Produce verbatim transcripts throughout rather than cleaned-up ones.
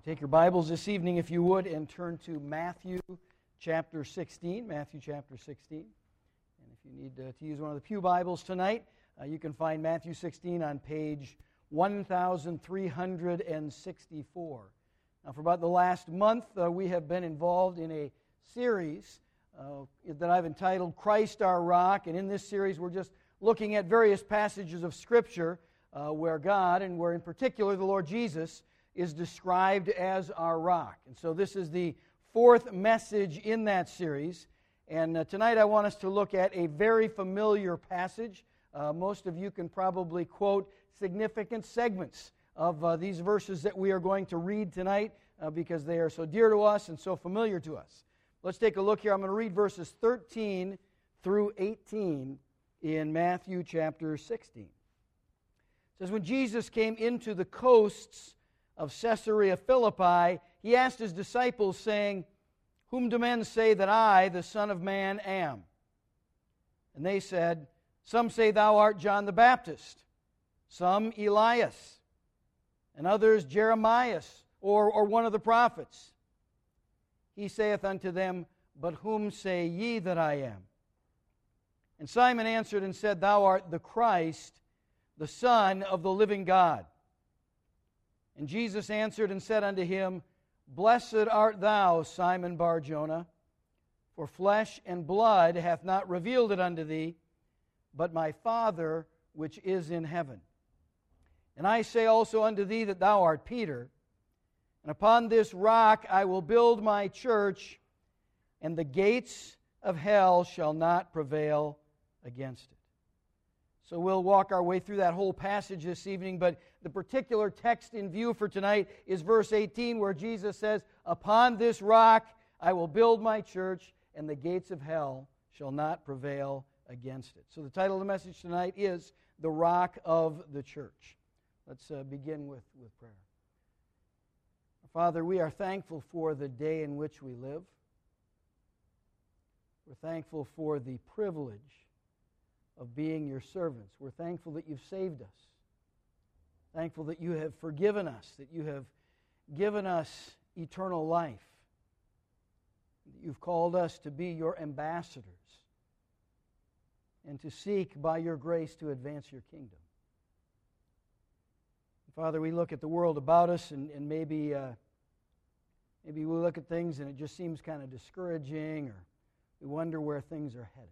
Take your Bibles this evening, if you would, and turn to Matthew chapter sixteen. Matthew chapter sixteen. And if you need uh, to use one of the pew Bibles tonight, uh, you can find Matthew sixteen on page one thousand three hundred sixty-four. Now, for about the last month, uh, we have been involved in a series uh, that I've entitled Christ Our Rock. And in this series, we're just looking at various passages of Scripture uh, where God, and where in particular the Lord Jesus, is described as our rock. And so this is the fourth message in that series. And uh, tonight I want us to look at a very familiar passage. Uh, most of you can probably quote significant segments of uh, these verses that we are going to read tonight uh, because they are so dear to us and so familiar to us. Let's take a look here. I'm going to read verses thirteen through eighteen in Matthew chapter sixteen. It says, when Jesus came into the coasts of Caesarea Philippi, he asked his disciples, saying, Whom do men say that I, the Son of Man, am? And they said, Some say thou art John the Baptist, some Elias, and others Jeremiah, or, or one of the prophets. He saith unto them, But whom say ye that I am? And Simon answered and said, Thou art the Christ, the Son of the living God. And Jesus answered and said unto him, Blessed art thou, Simon Bar-Jonah, for flesh and blood hath not revealed it unto thee, but my Father which is in heaven. And I say also unto thee that thou art Peter, and upon this rock I will build my church, and the gates of hell shall not prevail against it. So we'll walk our way through that whole passage this evening, but the particular text in view for tonight is verse eighteen, where Jesus says, Upon this rock I will build my church, and the gates of hell shall not prevail against it. So the title of the message tonight is The Rock of the Church. Let's uh, begin with, with prayer. Father, we are thankful for the day in which we live. We're thankful for the privilege of being your servants. We're thankful that you've saved us. Thankful that you have forgiven us, that you have given us eternal life. That you've called us to be your ambassadors and to seek by your grace to advance your kingdom. Father, we look at the world about us and, and maybe, uh, maybe we look at things and it just seems kind of discouraging, or we wonder where things are headed.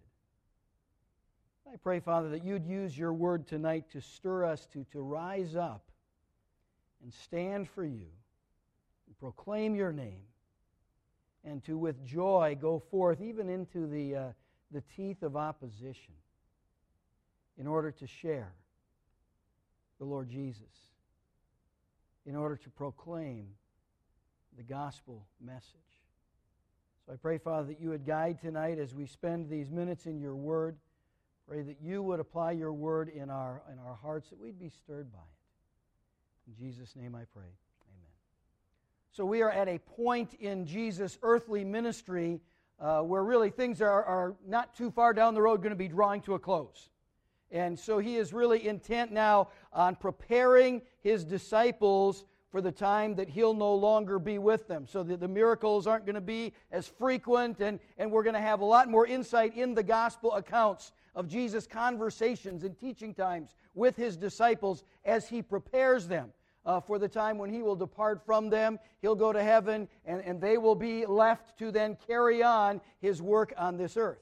I pray, Father, that you'd use your word tonight to stir us to, to rise up and stand for you, and proclaim your name, and to with joy go forth even into the, uh, the teeth of opposition in order to share the Lord Jesus, in order to proclaim the gospel message. So I pray, Father, that you would guide tonight as we spend these minutes in your word. Pray that you would apply your word in our, in our hearts, that we'd be stirred by it. In Jesus' name I pray. Amen. So we are at a point in Jesus' earthly ministry uh, where really things are, are not too far down the road going to be drawing to a close. And so he is really intent now on preparing his disciples for the time that he'll no longer be with them, so that the miracles aren't going to be as frequent, and, and we're going to have a lot more insight in the gospel accounts of Jesus' conversations and teaching times with his disciples as he prepares them uh, for the time when he will depart from them. He'll go to heaven, and, and they will be left to then carry on his work on this earth.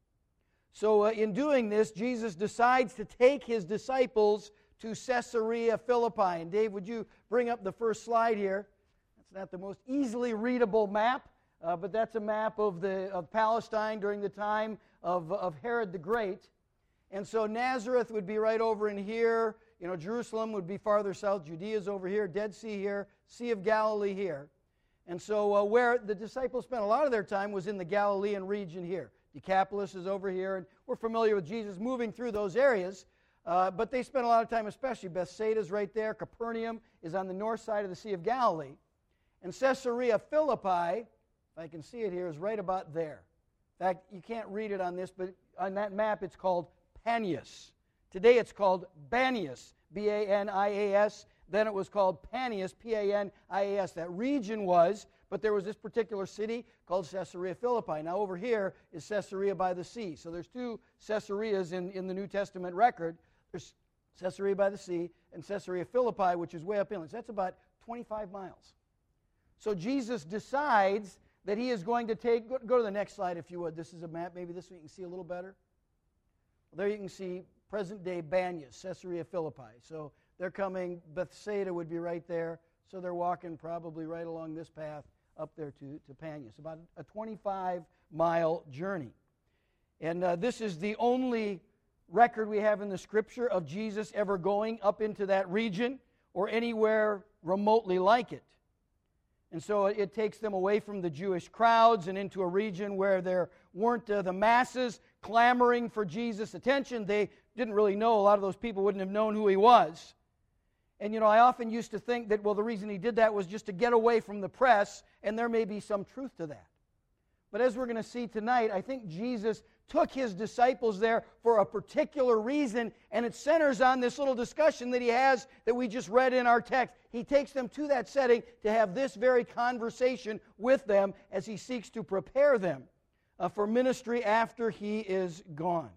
So uh, in doing this, Jesus decides to take his disciples to Caesarea Philippi. And Dave, would you bring up the first slide here? That's not the most easily readable map, uh, but that's a map of the of Palestine during the time of, of Herod the Great. And so Nazareth would be right over in here. You know, Jerusalem would be farther south. Judea's over here. Dead Sea here. Sea of Galilee here. And so uh, where the disciples spent a lot of their time was in the Galilean region here. Decapolis is over here, and we're familiar with Jesus moving through those areas. Uh, but they spent a lot of time, especially Bethsaida's right there. Capernaum is on the north side of the Sea of Galilee. And Caesarea Philippi, if I can see it here, is right about there. In fact, you can't read it on this, but on that map it's called Panias. Today it's called Banias, B A N I A S. then it was called Panias, P A N I A S. That region was, but there was this particular city called Caesarea Philippi. Now over here is Caesarea by the sea. So there's two Caesareas in, in the New Testament record. There's Caesarea by the sea and Caesarea Philippi, which is way up inland. So that's about twenty-five miles. So Jesus decides that he is going to take, go, go to the next slide if you would. This is a map. Maybe this one you can see a little better. There you can see present-day Banyas, Caesarea Philippi. So they're coming, Bethsaida would be right there. So they're walking probably right along this path up there to, to Panias. About a twenty-five mile journey. And uh, this is the only record we have in the Scripture of Jesus ever going up into that region or anywhere remotely like it. And so it takes them away from the Jewish crowds and into a region where there weren't uh, the masses clamoring for Jesus' attention. They didn't really know. A lot of those people wouldn't have known who he was. And, you know, I often used to think that, well, the reason he did that was just to get away from the press, and there may be some truth to that. But as we're going to see tonight, I think Jesus took his disciples there for a particular reason, and it centers on this little discussion that he has that we just read in our text. He takes them to that setting to have this very conversation with them as he seeks to prepare them uh, for ministry after he is gone.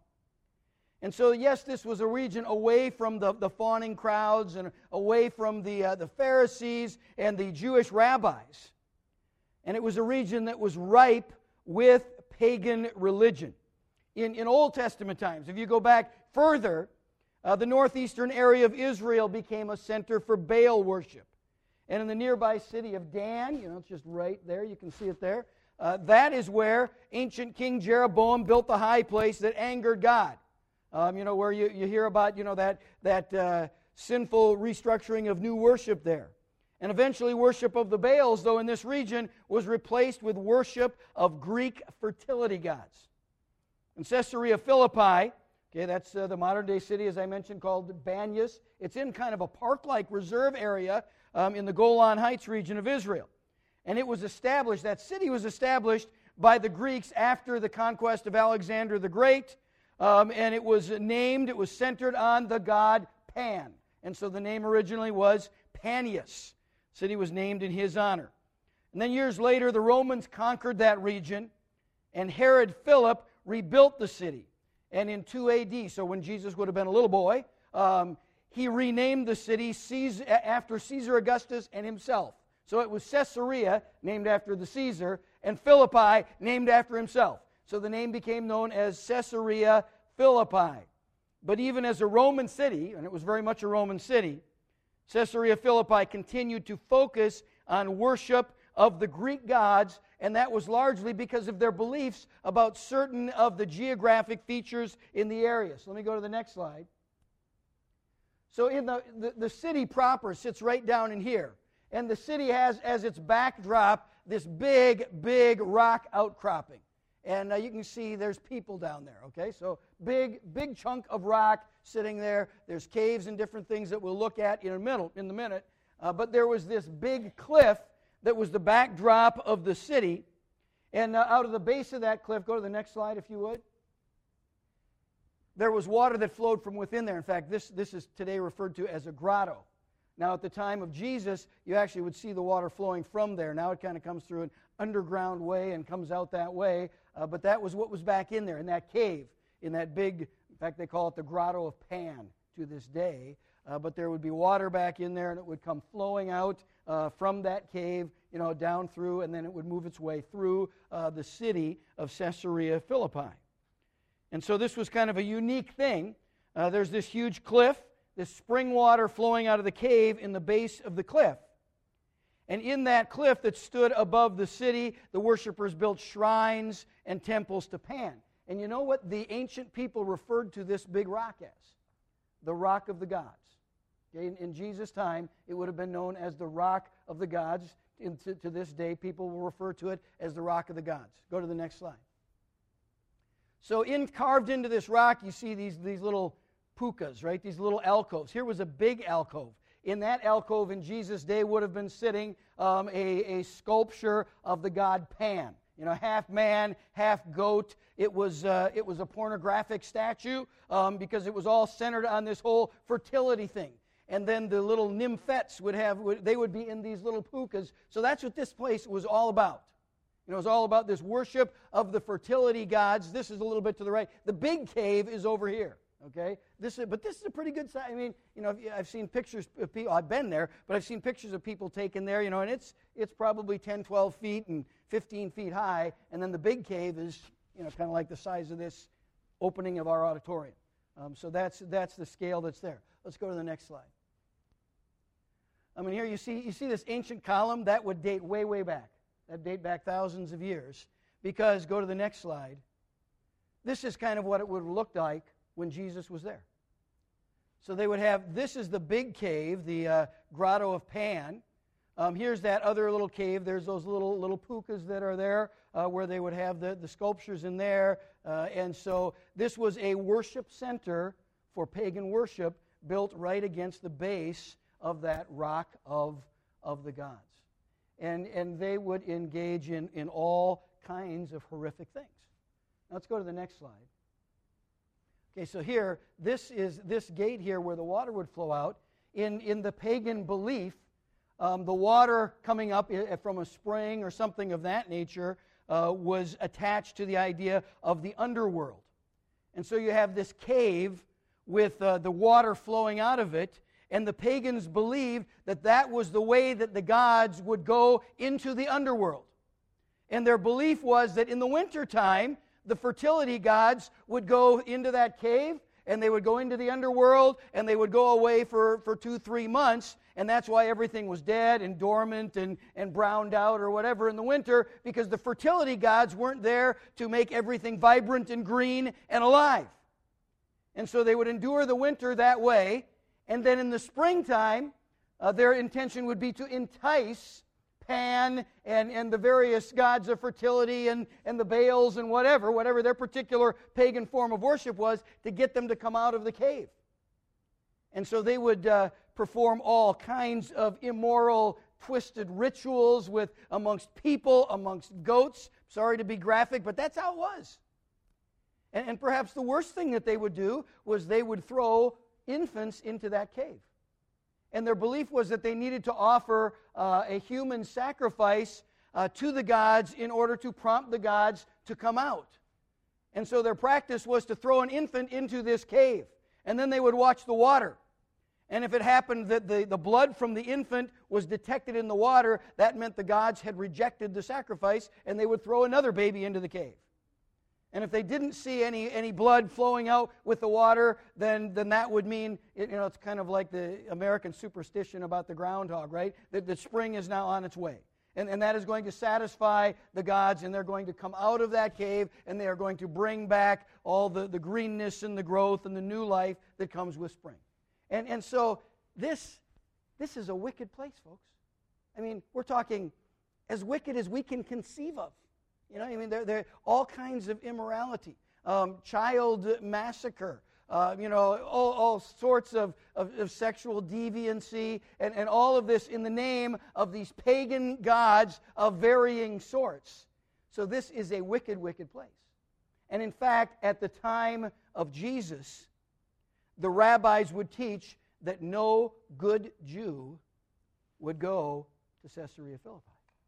And so, yes, this was a region away from the, the fawning crowds and away from the, uh, the Pharisees and the Jewish rabbis. And it was a region that was ripe with pagan religion. In, in Old Testament times, if you go back further, uh, the northeastern area of Israel became a center for Baal worship. And in the nearby city of Dan, you know, it's just right there, you can see it there, uh, that is where ancient King Jeroboam built the high place that angered God. Um, you know, where you, you hear about, you know, that, that uh, sinful restructuring of new worship there. And eventually worship of the Baals, though in this region, was replaced with worship of Greek fertility gods. In Caesarea Philippi, okay, that's uh, the modern-day city, as I mentioned, called Banyas. It's in kind of a park-like reserve area um, in the Golan Heights region of Israel. And it was established, that city was established by the Greeks after the conquest of Alexander the Great. Um, and it was named, it was centered on the god Pan. And so the name originally was Panias. The city was named in his honor. And then years later, the Romans conquered that region, and Herod Philip rebuilt the city. And in two A D, so when Jesus would have been a little boy, um, he renamed the city Caesar, after Caesar Augustus and himself. So it was Caesarea, named after the Caesar, and Philippi, named after himself. So the name became known as Caesarea Philippi. But even as a Roman city, and it was very much a Roman city, Caesarea Philippi continued to focus on worship of the Greek gods, and that was largely because of their beliefs about certain of the geographic features in the area. So let me go to the next slide. So in the, the, the city proper sits right down in here. And the city has as its backdrop this big, big rock outcropping. And uh, you can see there's people down there, okay? So big, big chunk of rock sitting there. There's caves and different things that we'll look at in a minute. In the minute. Uh, but there was this big cliff that was the backdrop of the city. And uh, out of the base of that cliff, go to the next slide if you would. There was water that flowed from within there. In fact, this, this is today referred to as a grotto. Now, at the time of Jesus, you actually would see the water flowing from there. Now it kind of comes through an underground way and comes out that way. Uh, but that was what was back in there, in that cave, in that big, in fact, they call it the Grotto of Pan to this day. Uh, but there would be water back in there, and it would come flowing out uh, from that cave, you know, down through, and then it would move its way through uh, the city of Caesarea Philippi. And so this was kind of a unique thing. Uh, there's this huge cliff, this spring water flowing out of the cave in the base of the cliff. And in that cliff that stood above the city, the worshipers built shrines and temples to Pan. And you know what the ancient people referred to this big rock as? The rock of the gods. Okay, in, in Jesus' time, it would have been known as the rock of the gods. In, to, to this day, people will refer to it as the rock of the gods. Go to the next slide. So in carved into this rock, you see these, these little pukas, right? These little alcoves. Here was a big alcove. In that alcove in Jesus' day would have been sitting um, a, a sculpture of the god Pan. You know, half man, half goat. It was, uh, it was a pornographic statue um, because it was all centered on this whole fertility thing. and then the little nymphets would have, would, they would be in these little pukas. So that's what this place was all about. You know, it was all about this worship of the fertility gods. This is a little bit to the right. The big cave is over here. Okay, this is, but this is a pretty good size. I mean, you know, I've seen pictures of people. I've been there, but I've seen pictures of people taken there. You know, and it's it's probably ten, twelve feet and fifteen feet high. And then the big cave is, you know, kind of like the size of this opening of our auditorium. Um, so that's that's the scale that's there. Let's go to the next slide. I mean, here you see you see this ancient column that would date way way back. That date back thousands of years. Because go to the next slide. This is kind of what it would look like when Jesus was there. So they would have, this is the big cave, the uh, Grotto of Pan. Um, here's that other little cave. There's those little little pukas that are there uh, where they would have the, the sculptures in there. Uh, and so this was a worship center for pagan worship built right against the base of that rock of, of the gods. And, and they would engage in, in all kinds of horrific things. Now let's go to the next slide. Okay, so here, this is this gate here where the water would flow out. In, in the pagan belief, um, the water coming up from a spring or something of that nature uh, was attached to the idea of the underworld. And so you have this cave with uh, the water flowing out of it, and the pagans believed that that was the way that the gods would go into the underworld. And their belief was that in the wintertime, the fertility gods would go into that cave, and they would go into the underworld, and they would go away for, for two, three months, and that's why everything was dead and dormant and, and browned out or whatever in the winter, because the fertility gods weren't there to make everything vibrant and green and alive. And so they would endure the winter that way, and then in the springtime, uh, their intention would be to entice Pan and, and the various gods of fertility and, and the Baals and whatever, whatever their particular pagan form of worship was, to get them to come out of the cave. And so they would uh, perform all kinds of immoral, twisted rituals with amongst people, amongst goats. Sorry to be graphic, but that's how it was. And, and perhaps the worst thing that they would do was they would throw infants into that cave. And their belief was that they needed to offer uh, a human sacrifice uh, to the gods in order to prompt the gods to come out. And so their practice was to throw an infant into this cave, and then they would watch the water. And if it happened that the, the blood from the infant was detected in the water, that meant the gods had rejected the sacrifice, and they would throw another baby into the cave. And if they didn't see any, any blood flowing out with the water, then, then that would mean, you know, it's kind of like the American superstition about the groundhog, right? That the spring is now on its way. And, and that is going to satisfy the gods, and they're going to come out of that cave, and they are going to bring back all the, the greenness and the growth and the new life that comes with spring. And, and so this, this is a wicked place, folks. I mean, we're talking as wicked as we can conceive of. You know, I mean, there, there are all kinds of immorality, um, child massacre, uh, you know, all, all sorts of, of, of sexual deviancy, and, and all of this in the name of these pagan gods of varying sorts. So this is a wicked, wicked place. And in fact, at the time of Jesus, the rabbis would teach that no good Jew would go to Caesarea Philippi.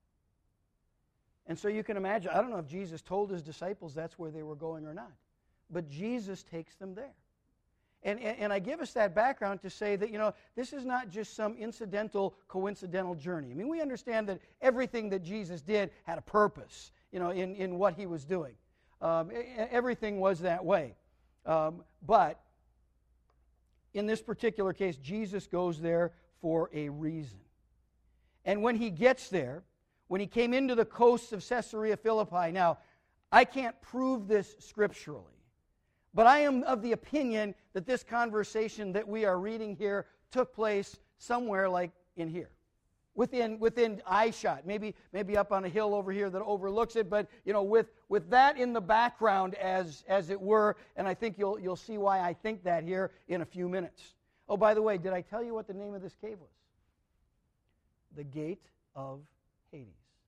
And so you can imagine, I don't know if Jesus told his disciples that's where they were going or not, but Jesus takes them there. And, and, and I give us that background to say that, you know, this is not just some incidental, coincidental journey. I mean, we understand that everything that Jesus did had a purpose, you know, in, in what he was doing. Um, everything was that way. Um, but in this particular case, Jesus goes there for a reason. And when he gets there, when he came into the coasts of Caesarea Philippi, now, I can't prove this scripturally, but I am of the opinion that this conversation that we are reading here took place somewhere like in here, within within eyeshot, maybe maybe up on a hill over here that overlooks it, but you know, with with that in the background as as it were, and I think you'll you'll see why I think that here in a few minutes. Oh, by the way, did I tell you what the name of this cave was? The Gate of Hades.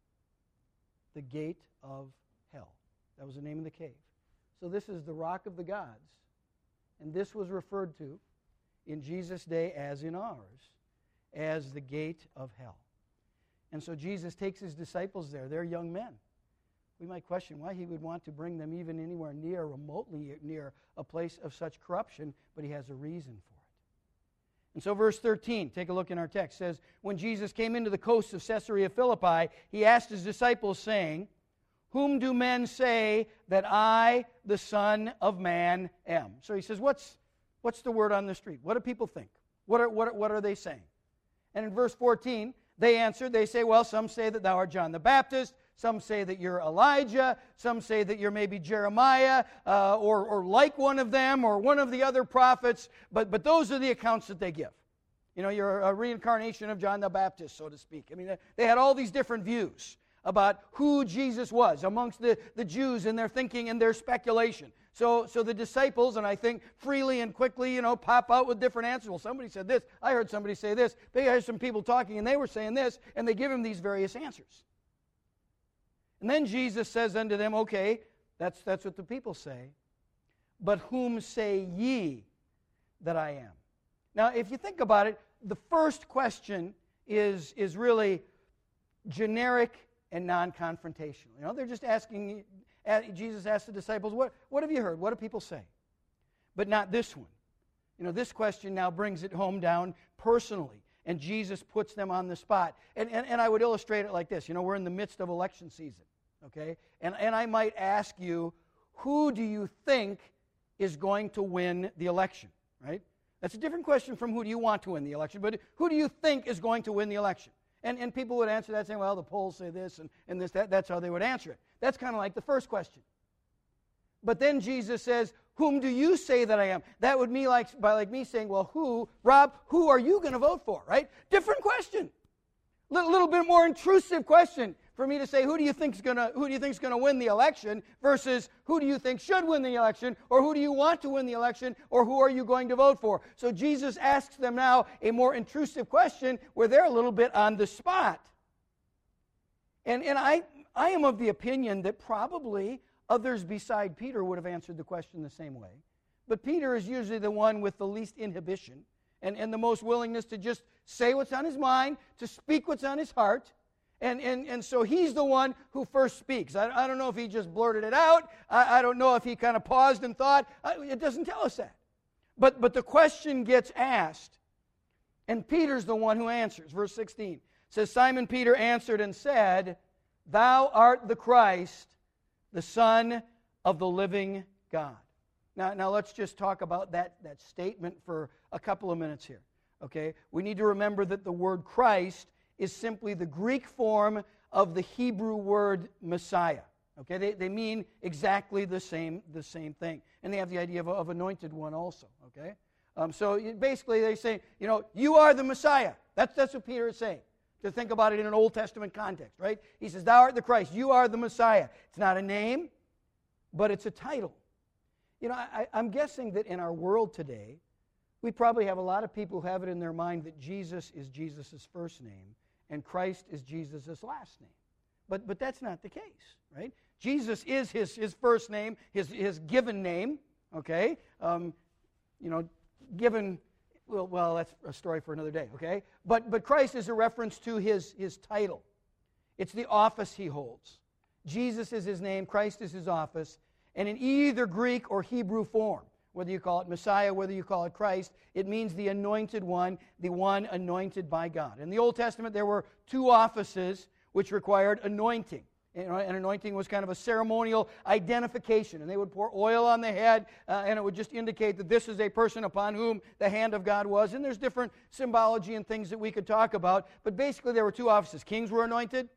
The Gate of Hell. That was the name of the cave. So this is the Rock of the Gods, and this was referred to in Jesus' day as in ours as the gate of hell. And so Jesus takes his disciples there. They're young men. We might question why he would want to bring them even anywhere near, remotely near a place of such corruption, but he has a reason for it. And so verse thirteen, take a look in our text, says, when Jesus came into the coasts of Caesarea Philippi, he asked his disciples, saying, whom do men say that I, the Son of Man, am? So he says, what's, what's the word on the street? What do people think? What are, what, are, what are they saying? And in verse fourteen, they answered, they say, well, some say that thou art John the Baptist, some say that you're Elijah, some say that you're maybe Jeremiah, uh, or, or like one of them, or one of the other prophets, but, but those are the accounts that they give. You know, you're a reincarnation of John the Baptist, so to speak. I mean, they had all these different views about who Jesus was amongst the, the Jews in their thinking and their speculation. So, so the disciples, and I think freely and quickly, you know, pop out with different answers. Well, somebody said this. I heard somebody say this. They had some people talking, and they were saying this, and they give him these various answers. And then Jesus says unto them, okay, that's, that's what the people say, but whom say ye that I am? Now, if you think about it, the first question is, is really generic and non-confrontational. You know, they're just asking, Jesus asked the disciples, what, what have you heard? What do people say? But not this one. You know, this question now brings it home down personally, and Jesus puts them on the spot. And, and, and I would illustrate it like this. You know, we're in the midst of election season, okay? And, and I might ask you, who do you think is going to win the election, right? That's a different question from who do you want to win the election, but who do you think is going to win the election? And, and people would answer that saying, well, the polls say this and, and this, that. That's how they would answer it. That's kind of like the first question. But then Jesus says, whom do you say that I am? That would be like, by like me saying, well, who, Rob, who are you going to vote for, right? Different question. A little, little bit more intrusive question for me to say, who do you think is going to who do you think is going to win the election versus who do you think should win the election, or who do you want to win the election, or who are you going to vote for? So Jesus asks them now a more intrusive question where they're a little bit on the spot. And and I I am of the opinion that probably others beside Peter would have answered the question the same way. But Peter is usually the one with the least inhibition and, and the most willingness to just say what's on his mind, to speak what's on his heart. And, and, and so he's the one who first speaks. I, I don't know if he just blurted it out. I, I don't know if he kind of paused and thought. I, it doesn't tell us that. But, but the question gets asked, and Peter's the one who answers. Verse sixteen it says, Simon Peter answered and said, thou art the Christ, the Son of the living God. Now, now let's just talk about that, that statement for a couple of minutes here. Okay? We need to remember that the word Christ is simply the Greek form of the Hebrew word Messiah. Okay, they, they mean exactly the same the same thing, and they have the idea of, of anointed one also. Okay, um, so basically they say, you know, you are the Messiah. That's that's what Peter is saying. To think about it in an Old Testament context, right? He says, "Thou art the Christ. You are the Messiah." It's not a name, but it's a title. You know, I, I'm guessing that in our world today, we probably have a lot of people who have it in their mind that Jesus is Jesus' first name and Christ is Jesus' last name. But but that's not the case, right? Jesus is his, his first name, his, his given name, okay? Um, you know, given, well, well, that's a story for another day, okay? But but Christ is a reference to his, his title. It's the office he holds. Jesus is his name, Christ is his office, and in either Greek or Hebrew form, whether you call it Messiah, whether you call it Christ, it means the anointed one, the one anointed by God. In the Old Testament, there were two offices which required anointing. You know, and anointing was kind of a ceremonial identification, and they would pour oil on the head, uh, and it would just indicate that this is a person upon whom the hand of God was. And there's different symbology and things that we could talk about, but basically there were two offices. Kings were anointed,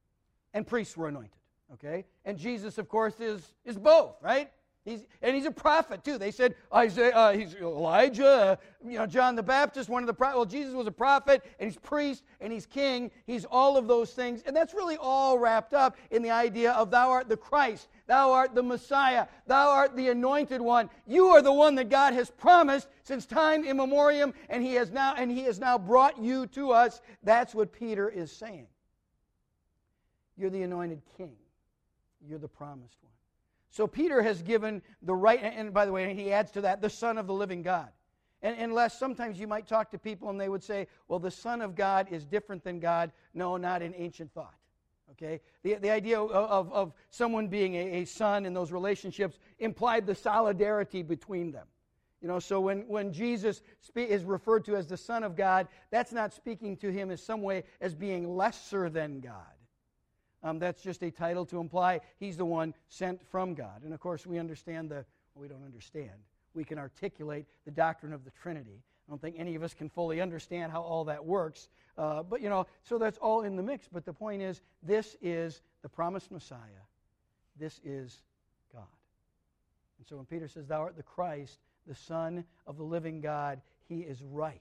and priests were anointed. Okay, and Jesus, of course, is is both, right? He's, and he's a prophet, too. They said, Isaiah, uh, he's Elijah, uh, you know, John the Baptist, one of the prophets. Well, Jesus was a prophet, and he's priest, and he's king. He's all of those things. And that's really all wrapped up in the idea of thou art the Christ. Thou art the Messiah. Thou art the anointed one. You are the one that God has promised since time immemorial, and he has now, and he has now brought you to us. That's what Peter is saying. You're the anointed king. You're the promised one. So Peter has given the right, and by the way, he adds to that, the Son of the living God. And unless sometimes you might talk to people and they would say, well, the Son of God is different than God. No, not in ancient thought. Okay? The, the idea of, of, of someone being a, a son in those relationships implied the solidarity between them. You know, so when, when Jesus spe- is referred to as the Son of God, that's not speaking to him as some way as being lesser than God. Um, that's just a title to imply he's the one sent from God. And of course, we understand the, well, we don't understand. We can articulate the doctrine of the Trinity. I don't think any of us can fully understand how all that works. Uh, but, you know, so that's all in the mix. But the point is, this is the promised Messiah. This is God. And so when Peter says, thou art the Christ, the Son of the living God, he is right.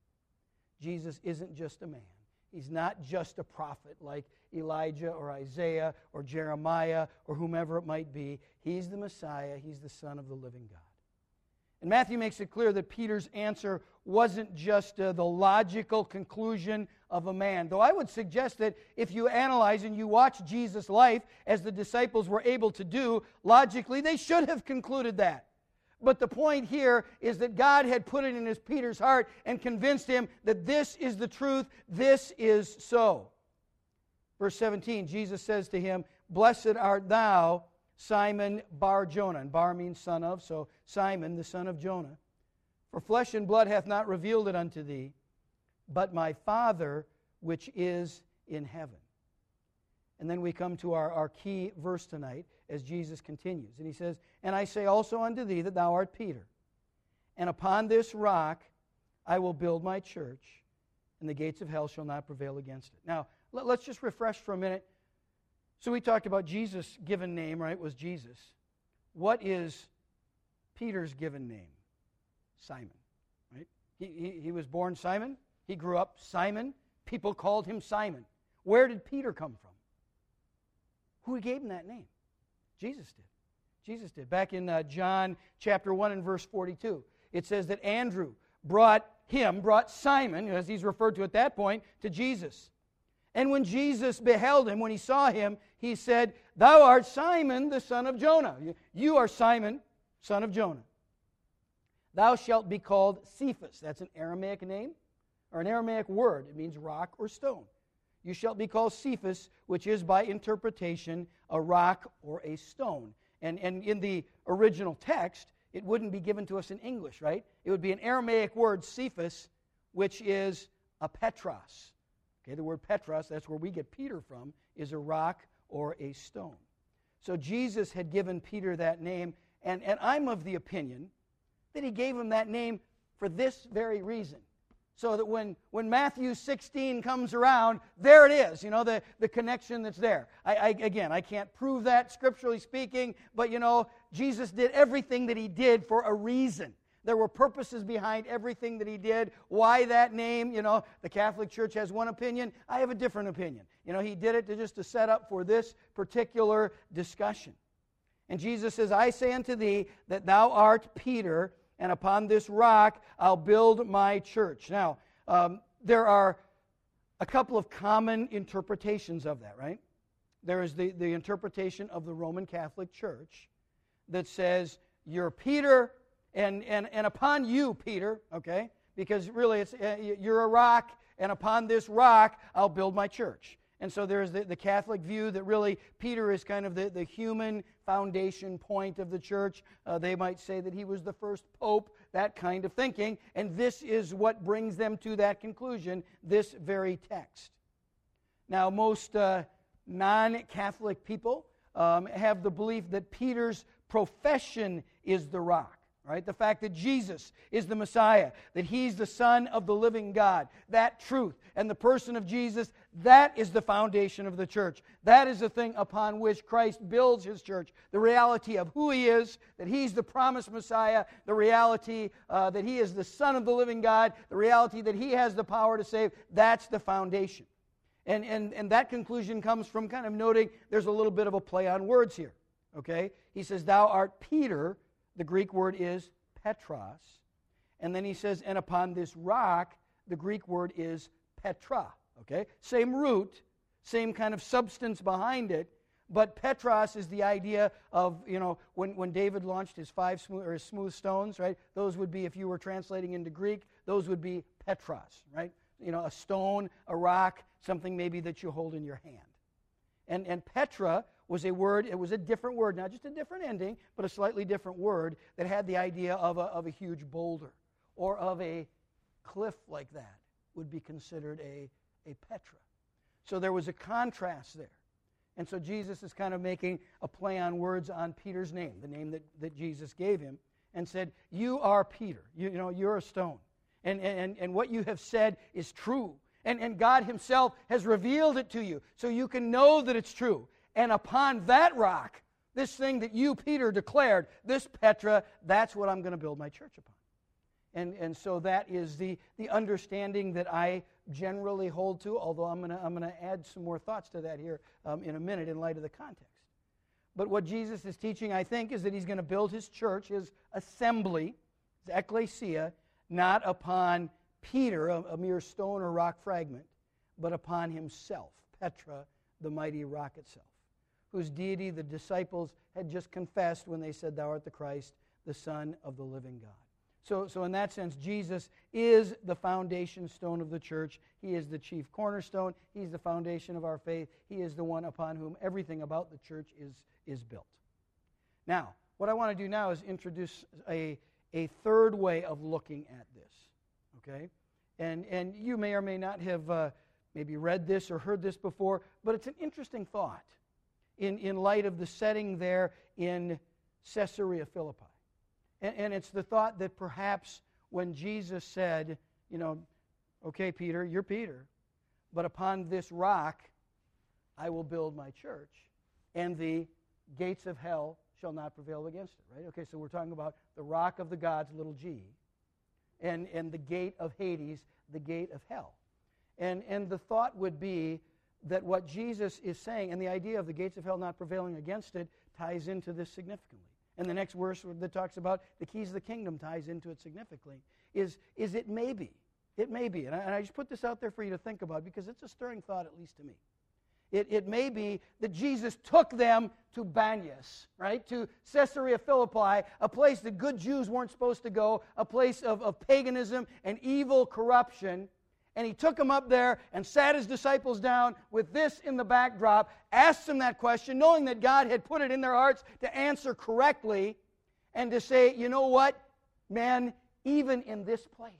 Jesus isn't just a man. He's not just a prophet like Elijah or Isaiah or Jeremiah or whomever it might be. He's the Messiah. He's the Son of the living God. And Matthew makes it clear that Peter's answer wasn't just uh, the logical conclusion of a man. Though I would suggest that if you analyze and you watch Jesus' life, as the disciples were able to do, logically they should have concluded that. But the point here is that God had put it in his Peter's heart and convinced him that this is the truth, this is so. Verse seventeen, Jesus says to him, blessed art thou, Simon Bar-Jonah. And Bar means son of, so Simon, the son of Jonah. For flesh and blood hath not revealed it unto thee, but my Father which is in heaven. And then we come to our, our key verse tonight as Jesus continues. And he says, and I say also unto thee that thou art Peter, and upon this rock I will build my church, and the gates of hell shall not prevail against it. Now, let, let's just refresh for a minute. So we talked about Jesus' given name, right, was Jesus. What is Peter's given name? Simon, right? He, he, he was born Simon. He grew up Simon. People called him Simon. Where did Peter come from? Who gave him that name? Jesus did. Jesus did. Back in uh, John chapter one and verse forty-two, it says that Andrew brought him, brought Simon, as he's referred to at that point, to Jesus. And when Jesus beheld him, when he saw him, he said, thou art Simon, the son of Jonah. You are Simon, son of Jonah. Thou shalt be called Cephas. That's an Aramaic name, or an Aramaic word. It means rock or stone. You shalt be called Cephas, which is by interpretation a rock or a stone. And, and in the original text, it wouldn't be given to us in English, right? It would be an Aramaic word, Cephas, which is a Petros. Okay, the word Petros, that's where we get Peter from, is a rock or a stone. So Jesus had given Peter that name, and, and I'm of the opinion that he gave him that name for this very reason. So that when, when Matthew sixteen comes around, there it is, you know, the, the connection that's there. I, I, again, I can't prove that scripturally speaking, but, you know, Jesus did everything that he did for a reason. There were purposes behind everything that he did. Why that name? You know, the Catholic Church has one opinion. I have a different opinion. You know, he did it to just to set up for this particular discussion. And Jesus says, I say unto thee that thou art Peter, and upon this rock I'll build my church. Now, um, there are a couple of common interpretations of that, right? There is the, the interpretation of the Roman Catholic Church that says, you're Peter, and, and, and upon you, Peter, okay? Because really, it's uh, you're a rock, and upon this rock I'll build my church. And so there's the, the Catholic view that really Peter is kind of the, the human foundation point of the church. Uh, they might say that he was the first pope, that kind of thinking. And this is what brings them to that conclusion, this very text. Now, most uh, non-Catholic people um, have the belief that Peter's profession is the rock. Right? The fact that Jesus is the Messiah, that he's the Son of the living God, that truth and the person of Jesus, that is the foundation of the church. That is the thing upon which Christ builds his church. The reality of who he is, that he's the promised Messiah, the reality uh, that he is the Son of the living God, the reality that he has the power to save, that's the foundation. And, and, and that conclusion comes from kind of noting there's a little bit of a play on words here. Okay? He says, thou art Peter. The Greek word is Petros. And then he says, and upon this rock, the Greek word is Petra. Okay? Same root, same kind of substance behind it, But Petros is the idea of, you know, when, when David launched his five smooth, or his smooth stones, right? Those would be, if you were translating into Greek, those would be Petros, right? You know, a stone, a rock, something maybe that you hold in your hand. And, and Petra was a word, it was a different word, not just a different ending, but a slightly different word that had the idea of a, of a huge boulder or of a cliff like that would be considered a, a Petra. So there was a contrast there. And so Jesus is kind of making a play on words on Peter's name, the name that, that Jesus gave him, and said, you are Peter. You, you know, you're a stone. And, and, and what you have said is true. And, and God himself has revealed it to you, so you can know that it's true. And upon that rock, this thing that you, Peter, declared, this Petra, that's what I'm going to build my church upon. And, and so that is the, the understanding that I generally hold to, although I'm going to I'm going to add some more thoughts to that here um, in a minute in light of the context. But what Jesus is teaching, I think, is that he's going to build his church, his assembly, his ecclesia, not upon Peter, a, a mere stone or rock fragment, but upon himself, Petra, the mighty rock itself, whose deity the disciples had just confessed when they said, thou art the Christ, the Son of the living God. So, so in that sense, Jesus is the foundation stone of the church. He is the chief cornerstone. He's the foundation of our faith. He is the one upon whom everything about the church is, is built. Now, what I want to do now is introduce a, a third way of looking at this. Okay? And, and you may or may not have uh, maybe read this or heard this before, but it's an interesting thought in, in light of the setting there in Caesarea Philippi. And, and it's the thought that perhaps when Jesus said, you know, okay, Peter, you're Peter, but upon this rock I will build my church, and the gates of hell shall not prevail against it, right? Okay, so we're talking about the rock of the gods, little g, and, and the gate of Hades, the gate of hell. And, and the thought would be that what Jesus is saying, and the idea of the gates of hell not prevailing against it, ties into this significantly. And the next verse that talks about the keys of the kingdom ties into it significantly, is, is it may be. It may be. And I, and I just put this out there for you to think about because it's a stirring thought, at least to me. It, it may be that Jesus took them to Banyas, right, to Caesarea Philippi, a place that good Jews weren't supposed to go, a place of, of paganism and evil corruption. And he took them up there and sat his disciples down with this in the backdrop, asked them that question, knowing that God had put it in their hearts to answer correctly, and to say, you know what, man, even in this place,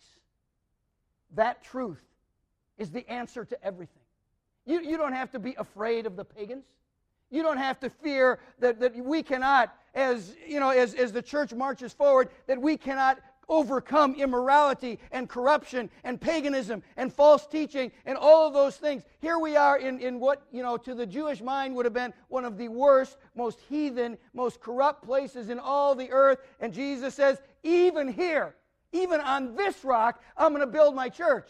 that truth is the answer to everything. You, you don't have to be afraid of the pagans. You don't have to fear that, that we cannot, as, you know, as, as the church marches forward, that we cannot overcome immorality and corruption and paganism and false teaching and all of those things. Here we are in, in what, you know, to the Jewish mind would have been one of the worst, most heathen, most corrupt places in all the earth. And Jesus says, even here, even on this rock, I'm going to build my church.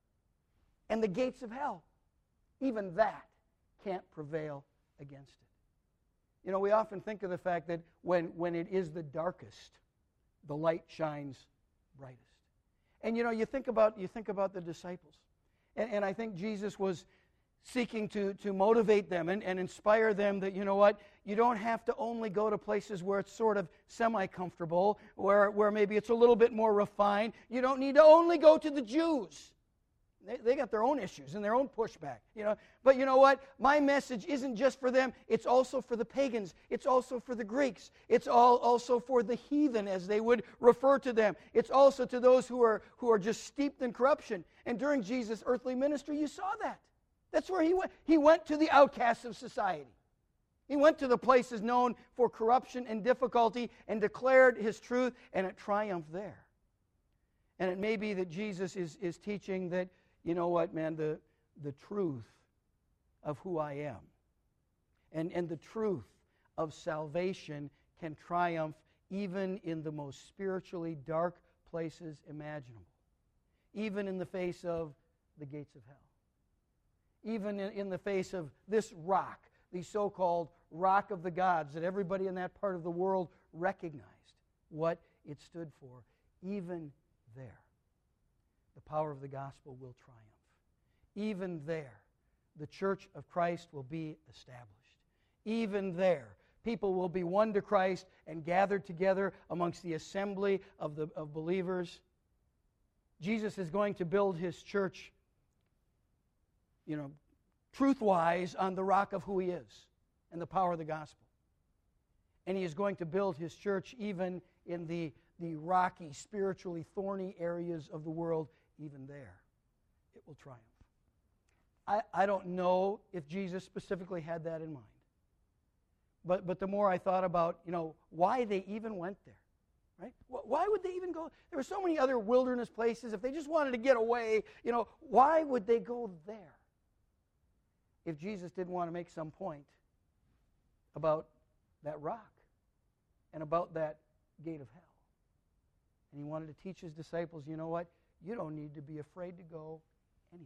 And the gates of hell, even that can't prevail against it. You know, we often think of the fact that when, when it is the darkest, the light shines brightest. And you know, you think about you think about the disciples. And, and I think Jesus was seeking to, to motivate them and, and inspire them that, you know what, you don't have to only go to places where it's sort of semi-comfortable, where, where maybe it's a little bit more refined. You don't need to only go to the Jews. They, they got their own issues and their own pushback, you know. But you know what? My message isn't just for them. It's also for the pagans. It's also for the Greeks. It's all also for the heathen, as they would refer to them. It's also to those who are who are just steeped in corruption. And during Jesus' earthly ministry, you saw that. That's where he went. He went to the outcasts of society. He went to the places known for corruption and difficulty and declared his truth, and it triumphed there. And it may be that Jesus is, is teaching that, you know what, man, the, the truth of who I am and, and the truth of salvation can triumph even in the most spiritually dark places imaginable, even in the face of the gates of hell, even in, in the face of this rock, the so-called rock of the gods that everybody in that part of the world recognized what it stood for. Even there, the power of the gospel will triumph. Even there, the church of Christ will be established. even there, people will be won to Christ and gathered together amongst the assembly of the of believers. Jesus is going to build his church, you know, truth-wise on the rock of who he is and the power of the gospel. And he is going to build his church even in the, the rocky, spiritually thorny areas of the world. Even there, it will triumph. I, I don't know if Jesus specifically had that in mind. But but the more I thought about, you know, why they even went there, right? Why would they even go? There were so many other wilderness places. If they just wanted to get away, you know, why would they go there? If Jesus didn't want to make some point about that rock and about that gate of hell. And he wanted to teach his disciples, you know what? You don't need to be afraid to go anywhere.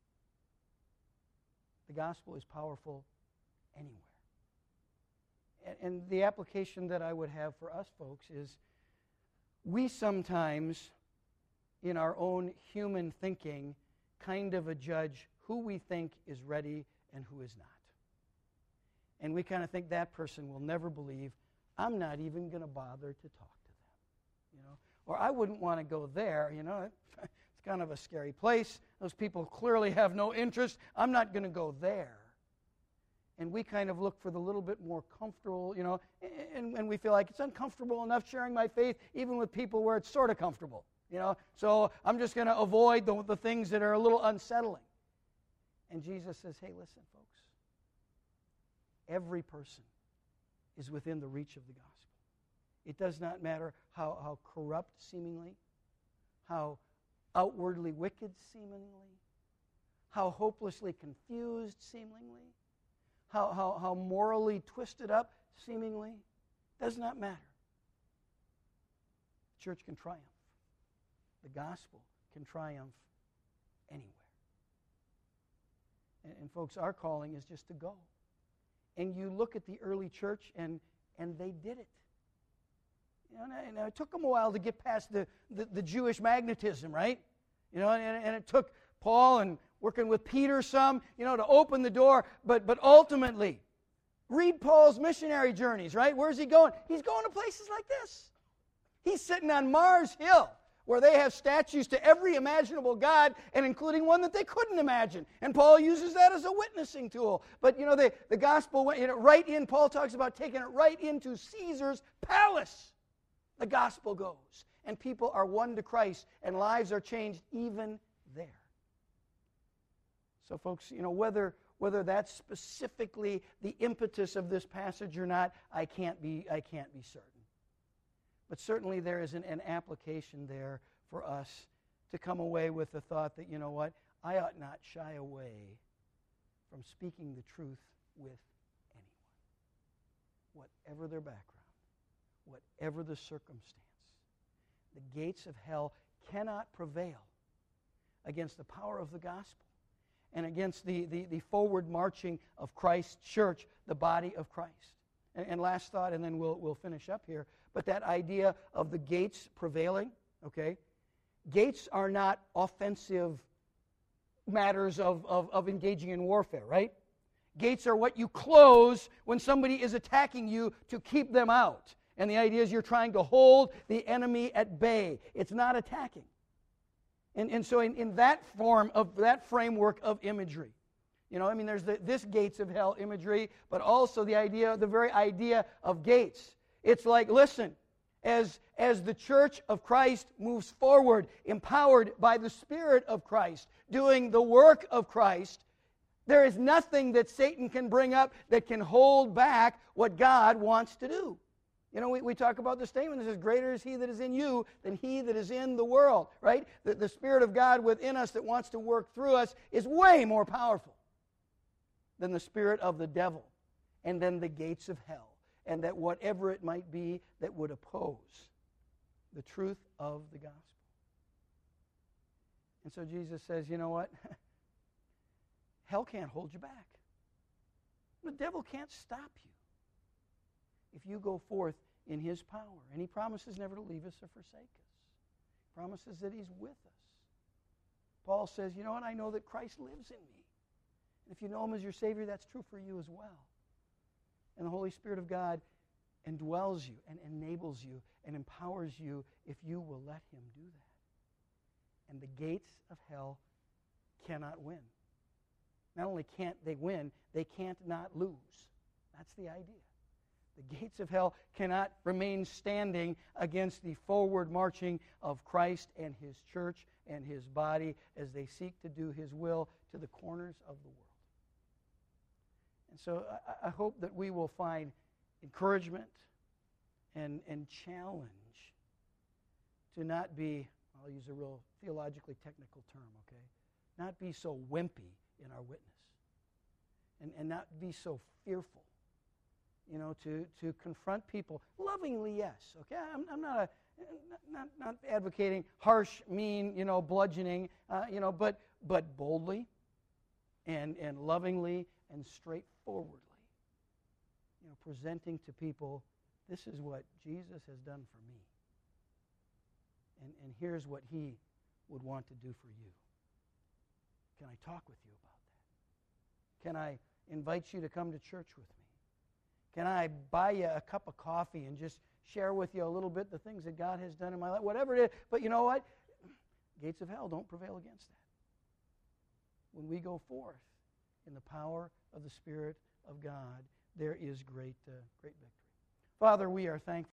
The gospel is powerful anywhere. And, and the application that I would have for us folks is we sometimes, in our own human thinking, kind of adjudge who we think is ready and who is not. And we kind of think that person will never believe. I'm not even going to bother to talk to them, you know. Or I wouldn't want to go there, you know. It's kind of a scary place. Those people clearly have no interest. I'm not going to go there. And we kind of look for the little bit more comfortable, you know, and, and we feel like it's uncomfortable enough sharing my faith even with people where it's sort of comfortable, you know. So I'm just going to avoid the, the things that are a little unsettling. And Jesus says, hey, listen, folks. Every person is within the reach of the gospel. It does not matter how, how corrupt seemingly, how outwardly wicked seemingly, how hopelessly confused seemingly, how, how, how morally twisted up seemingly. Does not matter. The church can triumph. The gospel can triumph anywhere. And, and folks, our calling is just to go. And you look at the early church, and, and they did it. You know, and, and it took them a while to get past the, the, the Jewish magnetism, right? You know, and, and it took Paul and working with Peter some, you know, to open the door. But but ultimately, read Paul's missionary journeys, right? Where's he going? He's going to places like this. He's sitting on Mars Hill, where they have statues to every imaginable god, and including one that they couldn't imagine. And Paul uses that as a witnessing tool. But, you know, the, the gospel went you know, right in. Paul talks about taking it right into Caesar's palace. The gospel goes. And people are won to Christ, and lives are changed even there. So, folks, you know, whether whether that's specifically the impetus of this passage or not, I can't be I can't be certain. But certainly there is an, an application there for us to come away with the thought that, you know what, I ought not shy away from speaking the truth with anyone, whatever their background, whatever the circumstance. The gates of hell cannot prevail against the power of the gospel and against the, the, the forward marching of Christ's church, the body of Christ. And, and last thought, and then we'll, we'll finish up here, but that idea of the gates prevailing, okay? Gates are not offensive matters of, of, of engaging in warfare, right? Gates are what you close when somebody is attacking you to keep them out. And the idea is you're trying to hold the enemy at bay. It's not attacking. And, and so in, in that form of that framework of imagery, you know, I mean, there's the, this gates of hell imagery, but also the idea, the very idea of gates. It's like, listen, as, as the church of Christ moves forward, empowered by the Spirit of Christ, doing the work of Christ, there is nothing that Satan can bring up that can hold back what God wants to do. You know, we, we talk about the statement that says, greater is he that is in you than he that is in the world, right? The, the Spirit of God within us that wants to work through us is way more powerful than the spirit of the devil and then the gates of hell, and that whatever it might be that would oppose the truth of the gospel. And so Jesus says, you know what? Hell can't hold you back. The devil can't stop you if you go forth in his power. And he promises never to leave us or forsake us. He promises that he's with us. Paul says, you know what? I know that Christ lives in me. And if you know him as your Savior, that's true for you as well. And the Holy Spirit of God indwells you and enables you and empowers you if you will let Him do that. And the gates of hell cannot win. Not only can't they win, they can't not lose. That's the idea. The gates of hell cannot remain standing against the forward marching of Christ and His church and His body as they seek to do His will to the corners of the world. And so I, I hope that we will find encouragement and, and challenge to not be, I'll use a real theologically technical term, okay? Not be so wimpy in our witness. And, and not be so fearful. You know, to, to confront people lovingly, yes. Okay, I'm, I'm not a not, not advocating harsh, mean, you know, bludgeoning, uh, you know, but but boldly, and and lovingly and straightforwardly. You know, presenting to people, this is what Jesus has done for me, and and here's what He would want to do for you. Can I talk with you about that? Can I invite you to come to church with me? Can I buy you a cup of coffee and just share with you a little bit the things that God has done in my life? Whatever it is. But you know what? Gates of hell don't prevail against that. When we go forth in the power of the Spirit of God, there is great, uh, great victory. Father, we are thankful.